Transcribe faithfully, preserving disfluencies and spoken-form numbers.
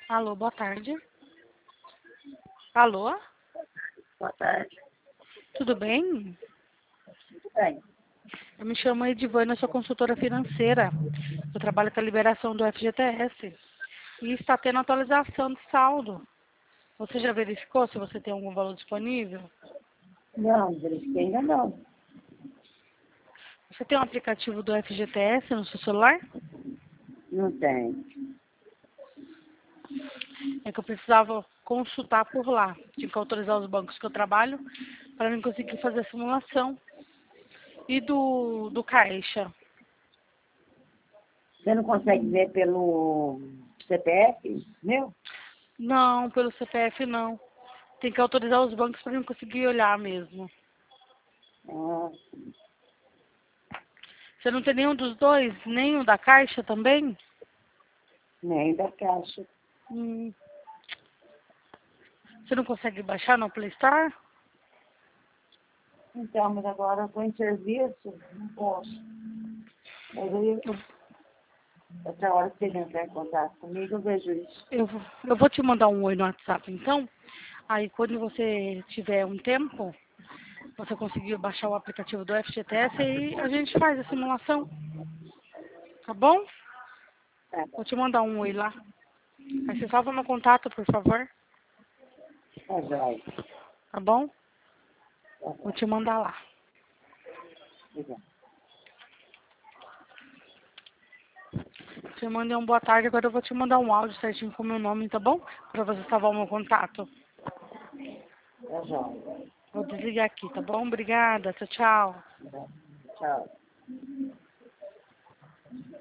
Alô, boa tarde. Alô, Boa tarde. tudo bem? Tudo bem. Eu me chamo Edivana, sou consultora financeira. Eu trabalho com a liberação do F G T S. E está tendo atualização de saldo. Você já verificou se você tem algum valor disponível? Não, verifiquei ainda não. Você tem um aplicativo do F G T S no seu celular? Não tem. É que eu precisava consultar por lá. Tinha que autorizar os bancos que eu trabalho para mim conseguir fazer a simulação. E do, do Caixa? Você não consegue ver pelo C P F meu? Não, pelo C P F não. Tem que autorizar os bancos para mim conseguir olhar mesmo. Ah, Você não tem nenhum dos dois? Nem o da Caixa também? nem da Caixa. Hum. Você não consegue baixar no Play Store? Então, mas agora eu estou em serviço, não posso. Mas aí, Eu, outra hora que ele entrar em contato comigo, eu vejo isso. eu, eu vou te mandar um oi no WhatsApp, então. Aí, quando você tiver um tempo, você conseguir baixar o aplicativo do F G T S e a gente faz a simulação. Tá bom? Tá bom. Vou te mandar um oi lá. Aí você salva meu contato, por favor. Tá jóia. Tá bom? Tá Vou bom. te mandar lá. Obrigada. Você mandei um boa tarde, agora eu vou te mandar um áudio certinho com o meu nome, tá bom? Pra você salvar o meu contato. Tá jóia. Vou desligar aqui, tá bom? Obrigada, tchau, tchau. Tchau.